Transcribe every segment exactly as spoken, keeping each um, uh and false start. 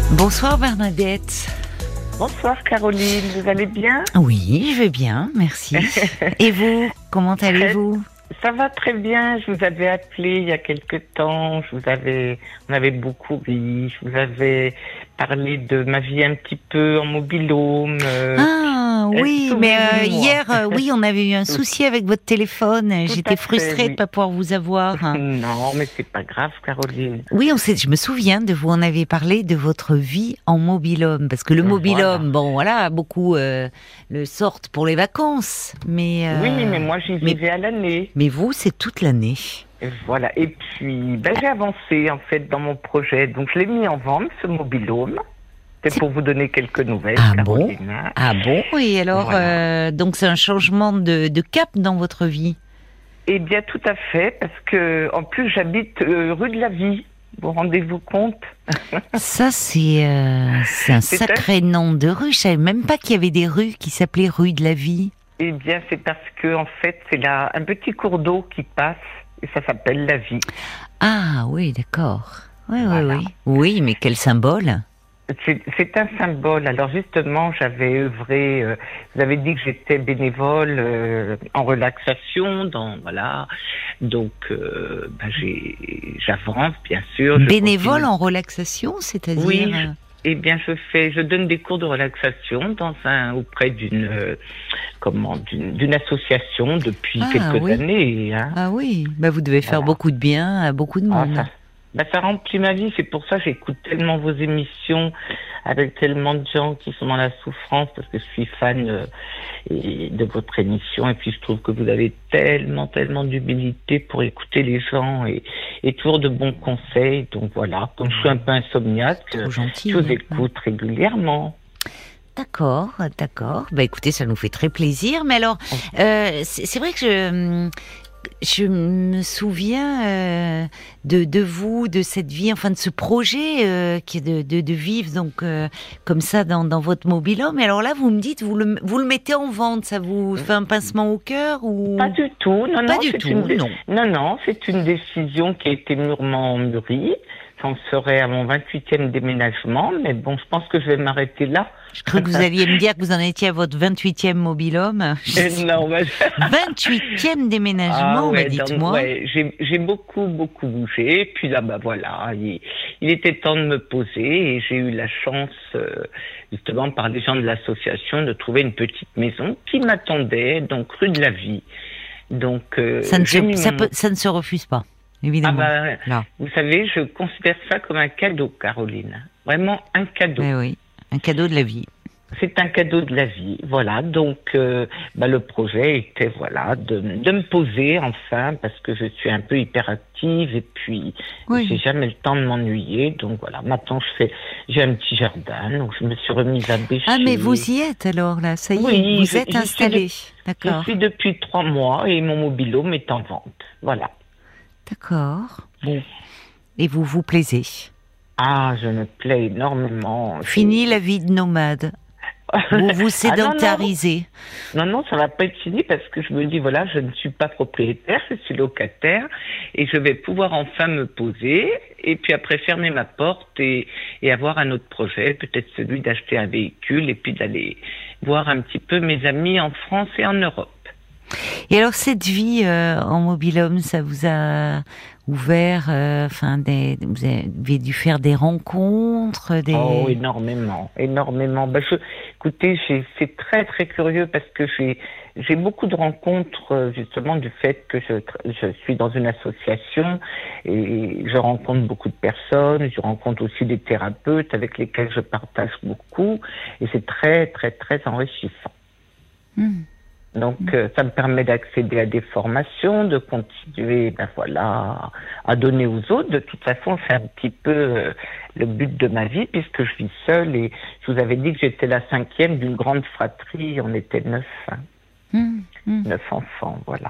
Bonsoir Bernadette. Bonsoir Caroline, vous allez bien? Oui, je vais bien, merci. Et vous, comment allez-vous? Ça va très bien, je vous avais appelé il y a quelque temps, je vous avais, on avait beaucoup ri, je vous avais parlé de ma vie un petit peu en mobil-home. Euh, Ah oui, mais euh, souvenez-vous, hier, euh, oui, on avait eu un souci avec votre téléphone. Tout J'étais à fait, frustrée de oui. ne pas pouvoir vous avoir. Non, mais c'est pas grave Caroline. Oui, on sait, je me souviens de vous, on avait parlé de votre vie en mobil-home, parce que le mobil-home, Voilà. bon voilà, beaucoup euh, le sortent pour les vacances, mais euh, Oui, mais moi j'y mais- vivais à l'année. mais vous, c'est toute l'année. Et voilà. Et puis, ben, j'ai avancé en fait dans mon projet, donc je l'ai mis en vente ce mobil-home. C'est C'est- pour vous donner quelques nouvelles, Ah bon? Caroline. hein. Ah bon? Et alors, Voilà. euh, donc c'est un changement de, de cap dans votre vie? Eh bien, tout à fait, parce que en plus j'habite euh, rue de la Vie. Vous rendez-vous compte? Ça, c'est euh, c'est un C'est sacré nom de rue. Je savais même pas qu'il y avait des rues qui s'appelaient rue de la Vie. Eh bien, c'est parce que en fait, c'est là un petit cours d'eau qui passe et ça s'appelle la Vie. Ah oui, d'accord. Oui, Voilà. oui, oui. Oui, mais quel symbole. C'est, c'est un symbole. Alors justement, j'avais œuvré. Euh, vous avez dit que j'étais bénévole euh, en relaxation, dans voilà. Donc, euh, ben, j'ai, j'avance bien sûr. je Bénévole continue. en relaxation, c'est-à-dire... Oui, euh, eh bien, je fais, je donne des cours de relaxation dans un auprès d'une, euh, comment, d'une, d'une association depuis Ah, quelques oui. années. Hein. Ah oui, bah, vous devez faire Voilà. beaucoup de bien à beaucoup de Ah, monde. ça, bah, ça remplit ma vie. C'est pour ça que j'écoute tellement vos émissions avec tellement de gens qui sont dans la souffrance parce que je suis fan euh, et- de votre émission et puis je trouve que vous avez tellement, tellement d'humilité pour écouter les gens et, et toujours de bons conseils. Donc voilà, comme je suis un peu insomniaque, Trop gentil. je vous hein. écoute régulièrement. D'accord, d'accord. Bah écoutez, ça nous fait très plaisir. Mais alors, euh, c'est c'est vrai que je, je me souviens euh, de, de vous, de cette vie, enfin de ce projet euh, qui est de, de, de vivre donc euh, comme ça dans, dans votre mobil-home. Mais alors là, vous me dites, vous le, vous le mettez en vente, ça vous fait un pincement au cœur ou Pas du tout, non, Pas non, du c'est tout, une dé- non. non, non, c'est une décision qui a été mûrement mûrie. J'en serai à mon vingt-huitième déménagement, mais bon, je pense que je vais m'arrêter là. Je crois que vous alliez me dire que vous en étiez à votre vingt-huitième mobil-home. Euh, non, mais... vingt-huitième déménagement, Ah ouais, bah dans- dites-moi. ouais, j'ai, j'ai beaucoup, beaucoup bougé. Et puis là, bah voilà, il, il était temps de me poser et j'ai eu la chance, euh, justement, par les gens de l'association, de trouver une petite maison qui m'attendait, donc rue de la Vie. Donc, euh, Ça ne, j'ai se, mis ça, mon- peut- ça ne se refuse pas, Ah évidemment. bah, Là. vous savez, je considère ça comme un cadeau, Caroline. Vraiment un cadeau. Eh oui, un cadeau de la vie. C'est un cadeau de la vie, voilà. Donc, euh, bah, le projet était, voilà, de, de me poser enfin, parce que je suis un peu hyperactive et puis Oui. j'ai jamais le temps de m'ennuyer. Donc voilà, maintenant je fais, j'ai un petit jardin, donc je me suis remise à bêcher. Ah, mais vous y êtes alors là, ça y est, Oui, vous je- êtes je suis installé. Je D'accord, suis depuis trois mois et mon mobile-home est en vente. Voilà. d'accord. Bon. Et vous vous plaisez. Ah, je me plais énormément. Fini la vie de nomade. Vous vous Ah, non, non. sédentarisez. Non, non, ça va pas être fini parce que je me dis, voilà, je ne suis pas propriétaire, je suis locataire et je vais pouvoir enfin me poser et puis après fermer ma porte et, et avoir un autre projet, peut-être celui d'acheter un véhicule et puis d'aller voir un petit peu mes amis en France et en Europe. Et alors cette vie euh, en mobil-home, ça vous a ouvert, euh, enfin, des, vous avez dû faire des rencontres, des. Oh, énormément, énormément. Ben, je, écoutez, j'ai, c'est très très curieux parce que j'ai j'ai beaucoup de rencontres euh, justement du fait que je je suis dans une association et je rencontre beaucoup de personnes. Je rencontre aussi des thérapeutes avec lesquels je partage beaucoup et c'est très très très enrichissant. Hmm. Donc, euh, ça me permet d'accéder à des formations, de continuer, ben voilà, à donner aux autres. De toute façon, c'est un petit peu euh, le but de ma vie, puisque je vis seule. Et je vous avais dit que j'étais la cinquième d'une grande fratrie. On était neuf, hein, Hmm, hmm. neuf enfants, voilà.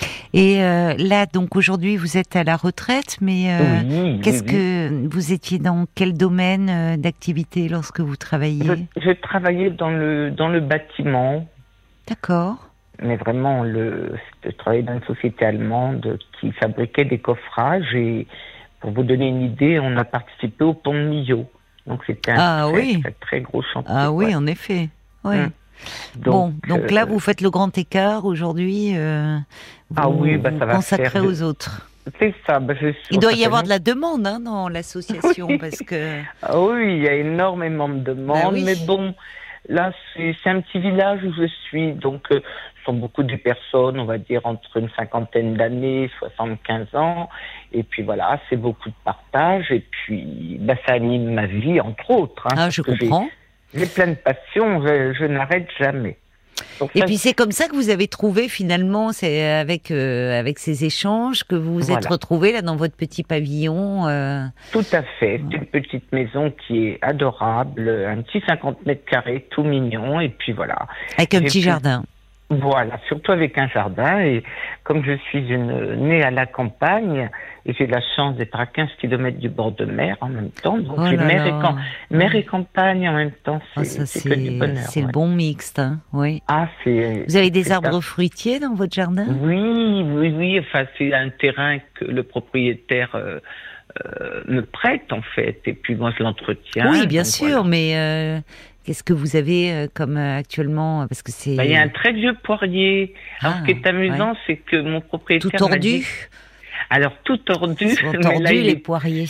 Et euh, là, donc aujourd'hui, vous êtes à la retraite, mais euh, oui, qu'est-ce oui, oui. que vous étiez dans quel domaine euh, d'activité lorsque vous travailliez? Je, je travaillais dans le dans le bâtiment. D'accord. Mais vraiment, le, je travaillais dans une société allemande qui fabriquait des coffrages et pour vous donner une idée, on a participé au pont de Millau. Donc c'était un Ah très, oui. très, très gros chantier. Ah oui, ouais. en effet. Oui. Hum. Bon, donc là, euh, vous faites le grand écart aujourd'hui. Euh, vous Ah oui, bah vous ça va consacrez faire. aux autres. C'est ça. Bah, je... Il doit ça y fait avoir de long- la demande hein, dans l'association Oui. parce que. Ah oui, il y a énormément de Bah demandes, oui. mais bon, là c'est c'est un petit village où je suis, donc euh, ce sont beaucoup de personnes, on va dire entre une cinquantaine d'années, soixante-quinze ans, et puis voilà, c'est beaucoup de partage, et puis bah, ça anime ma vie entre autres, hein, Ah, parce je que j'ai comprends. j'ai plein de passions, je, je n'arrête jamais. Donc Et ça, puis c'est comme ça que vous avez trouvé finalement, c'est avec euh, avec ces échanges que vous vous êtes voilà. retrouvés là dans votre petit pavillon. euh, Tout à fait. C'est une petite maison qui est adorable, un petit cinquante mètres carrés, tout mignon, et puis voilà. Avec un J'ai petit pu- jardin. Voilà, surtout avec un jardin. Et comme je suis une née à la campagne, et j'ai la chance d'être à quinze kilomètres du bord de mer en même temps, donc Oh j'ai là mer, et, là. cam- mer et campagne en même temps, Ah, c'est ça c'est que du c'est bonheur. c'est le ouais. bon mixte, hein, oui. Ah, c'est. Vous avez des c'est arbres un- fruitiers dans votre jardin? Oui, oui, oui. Enfin, c'est un terrain que le propriétaire euh, euh, me prête en fait, et puis moi je l'entretiens. Oui, bien donc sûr, voilà. mais euh, qu'est-ce que vous avez euh, comme euh, actuellement? Parce que c'est Bah, il y a un très vieux poirier. Alors, Ah, ce qui est amusant, c'est que mon tout propriétaire m'a dit. tordu. Alors, tout tordu, Ils sont mais tordus là, il les est, poiriers.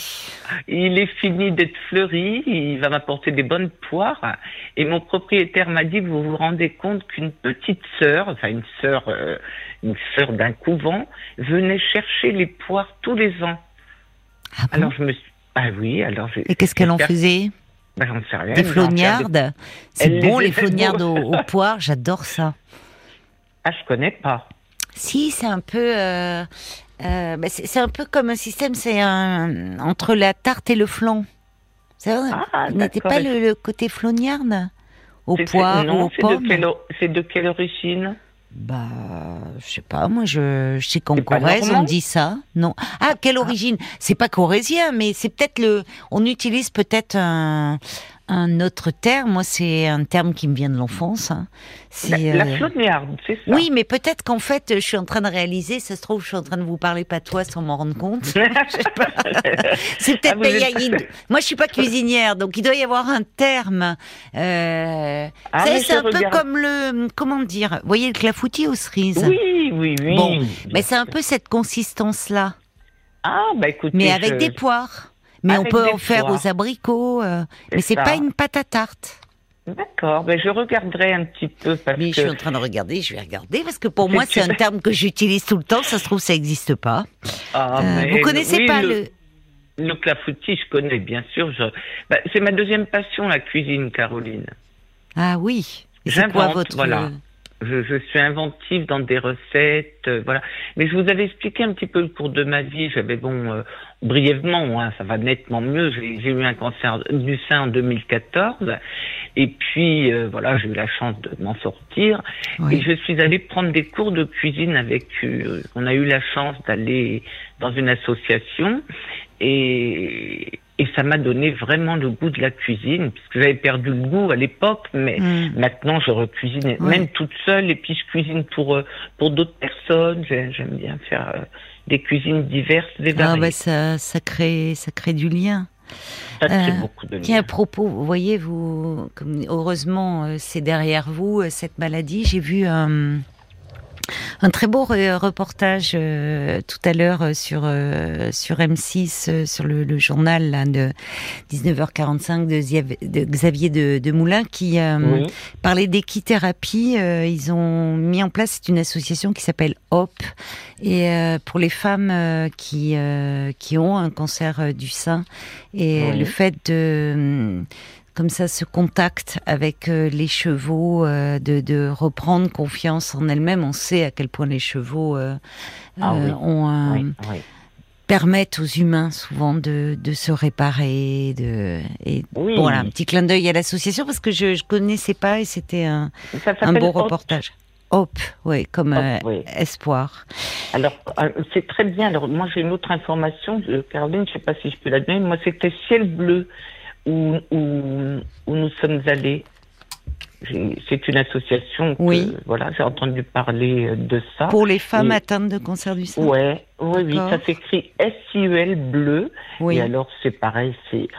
il est fini d'être fleuri. Il va m'apporter des bonnes poires. Et mon propriétaire m'a dit, vous vous rendez compte qu'une petite sœur, enfin une sœur, euh, une sœur d'un couvent, venait chercher les poires tous les ans. Ah bon? Alors, je me suis. Ah oui, alors j'ai. Et qu'est-ce qu'elle en j'espère- faisait? Ben, j'en sais rien. Des elle va en faire des- flognardes? C'est Elle bon les les fait flognardes beaux. aux, aux poires, j'adore ça. Ah, je connais pas. Si, c'est un peu, euh, euh, bah, c'est c'est un peu comme un système, c'est un entre la tarte et le flan. C'est vrai, Ah, vous n'était d'accord. pas le, le côté flognarde aux C'est- c'est- poires ou non, aux c'est de pommes? quelle, o- c'est de quelle origine? Bah, je sais pas, moi je, je sais qu'en C'est pas Corrèze on normand dit ça, non? Ah, quelle origine? C'est pas corrézien, mais c'est peut-être le, on utilise peut-être un, un autre terme. Moi, c'est un terme qui me vient de l'enfance. hein. C'est, La, la euh, flognarde, c'est ça. Oui, mais peut-être qu'en fait, je suis en train de réaliser, ça se trouve, je suis en train de vous parler patois sans m'en rendre compte. Je sais pas. C'est peut-être Ah, vous pas- il y a- êtes- il- moi, je suis pas cuisinière, donc il doit y avoir un terme. Euh, Ah, vous savez, mais c'est je un peu regarde. comme le, comment dire, vous voyez le clafoutis aux cerises. Oui, oui, oui. Bon, bien mais c'est un sûr. peu cette consistance-là, Ah, bah écoutez. mais avec je- des poires. Mais Avec on peut des en faire poires. aux abricots. euh, C'est mais c'est ça. pas une pâte à tarte. D'accord, ben je regarderai un petit peu parce Mais que. je suis en train de regarder, je vais regarder parce que pour C'est moi c'est un super. terme que j'utilise tout le temps. Ça se trouve ça n'existe pas. Ah, Euh, mais vous connaissez oui, pas le, le... le clafoutis, je connais bien sûr. Je... Ben, c'est ma deuxième passion, la cuisine, Caroline. Ah oui. Et c'est quoi J'invente, votre voilà. Je, je suis inventive dans des recettes, euh, voilà. Mais je vous avais expliqué un petit peu le cours de ma vie. J'avais bon, euh, brièvement, hein, ça va nettement mieux. J'ai, j'ai eu un cancer du sein en deux mille quatorze, et puis euh, voilà, j'ai eu la chance de m'en sortir. Oui. Et je suis allée prendre des cours de cuisine avec. Euh, on a eu la chance d'aller dans une association, et et ça m'a donné vraiment le goût de la cuisine, puisque j'avais perdu le goût à l'époque, mais Mm. maintenant je recuisine, Oui. même toute seule, et puis je cuisine pour euh, pour d'autres personnes. J'ai- J'aime bien faire euh, des cuisines diverses et Ah variées. bah ça ça crée ça crée du lien. Ça crée euh, beaucoup de Tiens, à liens. propos, vous voyez vous comme heureusement euh, c'est derrière vous euh, cette maladie. J'ai vu un Un très beau re- reportage euh, tout à l'heure euh, sur euh, sur M six euh, sur le, le journal là, de dix-neuf heures quarante-cinq de, Ziav- de Xavier de, de Moulin qui euh, Oui. parlait d'équithérapie. Euh, ils ont mis en place une association qui s'appelle Hop et euh, pour les femmes euh, qui euh, qui ont un cancer euh, du sein et Oui. le fait de comme ça, ce contact avec euh, les chevaux, euh, de, de reprendre confiance en elles-mêmes. On sait à quel point les chevaux euh, Ah euh, oui. ont un- Oui, oui. permettent aux humains souvent de, de se réparer. De, et Oui. bon, voilà, un petit clin d'œil à l'association parce que je ne connaissais pas et c'était un, Ça un s'appelle beau Hop. reportage. Hope, oui, comme Hop, euh, oui. espoir. Alors, euh, c'est très bien. Alors, moi, j'ai une autre information, euh, Caroline, je ne sais pas si je peux la donner. Moi, c'était Ciel Bleu où, où, où nous sommes allés. J'ai- C'est une association que, Oui. voilà, j'ai entendu parler de ça. Pour les femmes Et- atteintes de cancer du sein. Ouais, oui, oui, D'accord. ça s'écrit S I E L Bleu. Oui. Et alors, c'est pareil, c'est,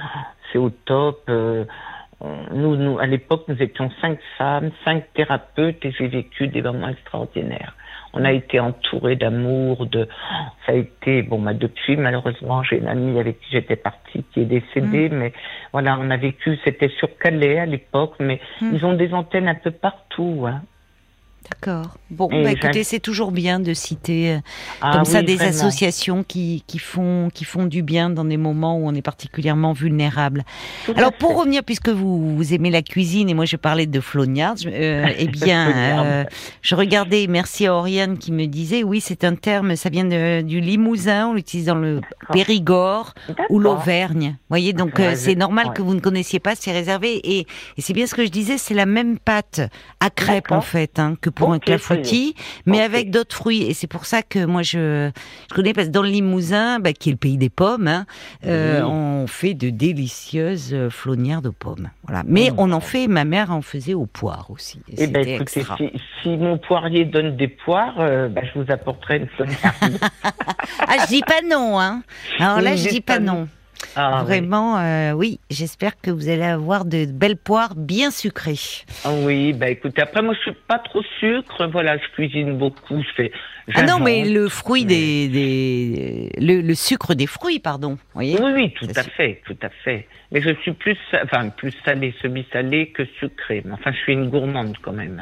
c'est au top. Euh, nous, nous, à l'époque, nous étions cinq femmes, cinq thérapeutes, et j'ai vécu des moments extraordinaires. On a été entourés d'amour, de, ça a été, bon, bah, depuis, malheureusement, j'ai une amie avec qui j'étais partie qui est décédée, mmh. mais voilà, on a vécu, c'était sur Calais à l'époque, mais mmh. ils ont des antennes un peu partout, hein. D'accord. Bon, bah, écoutez, c'est toujours bien de citer euh, ah, comme oui, ça des vraiment. associations qui, qui, font, qui font du bien dans des moments où on est particulièrement vulnérable. Tout Alors, pour revenir, puisque vous, vous aimez la cuisine, et moi je parlais de flognards, euh, eh bien, euh, je regardais, merci à Oriane qui me disait, oui, c'est un terme, ça vient de, du Limousin, on l'utilise dans le Périgord ou l'Auvergne. Vous voyez, donc euh, c'est normal ouais. que vous ne connaissiez pas, c'est réservé. Et, et c'est bien ce que je disais, c'est la même pâte à crêpes, en fait, hein, que pour okay, un clafoutis, mais okay. avec d'autres fruits. Et c'est pour ça que moi, je, je connais, parce que dans le Limousin, bah, qui est le pays des pommes, hein, euh, oui. on fait de délicieuses flognards de pommes. Voilà. Mais mmh. on en fait, ma mère en faisait aux poires aussi. Et eh ben, écoutez, si, si mon poirier donne des poires, euh, bah, je vous apporterai une flognarde. Ah, je dis pas non, hein. Alors là, je dis pas non. non. Ah, Vraiment, oui. Euh, oui, j'espère que vous allez avoir de belles poires bien sucrées. Ah oui, bah écoutez, après moi je suis pas trop sucre, voilà, je cuisine beaucoup, je fais... Ah non, mais le fruit mais... des... des le, le sucre des fruits, pardon, voyez. Oui, oui, tout Ça à su... fait, tout à fait. Mais je suis plus, enfin, plus salé, semi-salé que sucré. Enfin, je suis une gourmande quand même.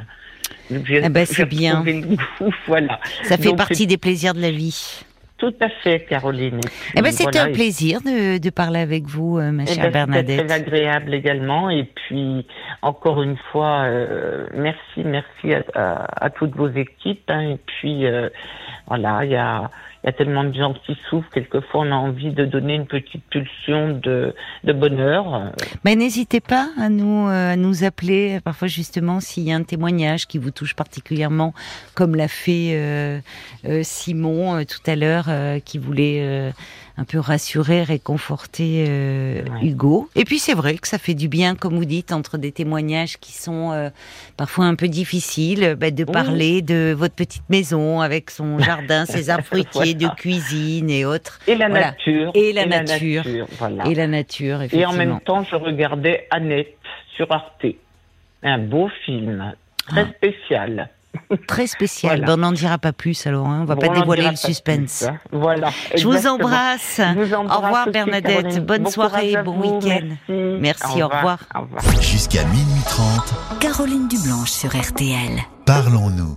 Ah ben, c'est bien. Le goût, voilà. Ça fait Donc, partie c'est... des plaisirs de la vie. Tout à fait, Caroline. Puis, eh ben, c'était voilà, un plaisir de, de parler avec vous, euh, ma eh chère ben, Bernadette. C'était très agréable également. Et puis, encore une fois, euh, merci, merci à, à, à toutes vos équipes. Hein, et puis, euh, voilà, il y a, y a tellement de gens qui souffrent. Quelquefois, on a envie de donner une petite pulsion de, de bonheur. Mais n'hésitez pas à nous, euh, à nous appeler. Parfois, justement, s'il y a un témoignage qui vous touche particulièrement, comme l'a fait euh, euh, Simon euh, tout à l'heure, euh, qui voulait euh, un peu rassurer, réconforter euh, ouais. Hugo. Et puis, c'est vrai que ça fait du bien, comme vous dites, entre des témoignages qui sont euh, parfois un peu difficiles, bah, de parler oui. de votre petite maison avec son jardin, ses arbres fruitiers, voilà. de cuisine et autres. Et la voilà. nature. Et la et nature. La nature voilà. Et la nature, effectivement. Et en même temps, je regardais Annette sur Arte. Un beau film, très ah. spécial. Très spécial. Voilà. Ben, on n'en dira pas plus alors, hein. On va bon, pas dévoiler le suspense. Plus, hein. Voilà. Je vous embrasse. Je vous embrasse. Au revoir Bernadette. Caroline. Bonne bon soirée, bon week-end. Merci. Merci, au revoir. Au revoir. Jusqu'à minuit trente. Caroline Dublanche sur R T L. Parlons-nous.